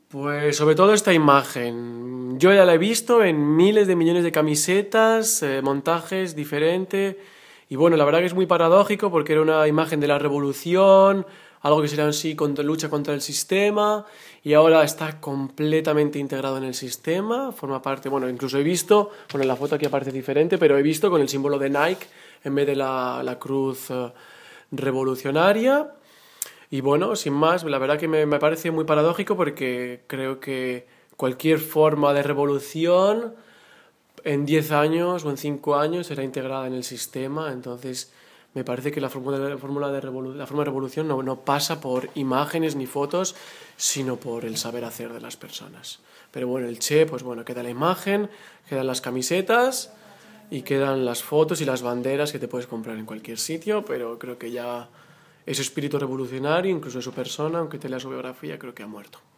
Pues sobre todo esta imagen. Yo ya la he visto en miles de millones de camisetas, montajes diferentes. Y bueno, la verdad que es muy paradójico porque era una imagen de la revolución, algo que sería en sí contra, lucha contra el sistema, y ahora está completamente integrado en el sistema, forma parte, bueno, incluso he visto, bueno, en la foto aquí aparece diferente, pero he visto con el símbolo de Nike en vez de la cruz revolucionaria. Y bueno, sin más, la verdad que me parece muy paradójico porque creo que cualquier forma de revolución en 10 años o en 5 años será integrada en el sistema, entonces me parece que la forma de revolución no pasa por imágenes ni fotos, sino por el saber hacer de las personas. Pero bueno, el Che, pues bueno, queda la imagen, quedan las camisetas y quedan las fotos y las banderas que te puedes comprar en cualquier sitio, pero creo que ya ese espíritu revolucionario, incluso de su persona, aunque te lea su biografía, creo que ha muerto.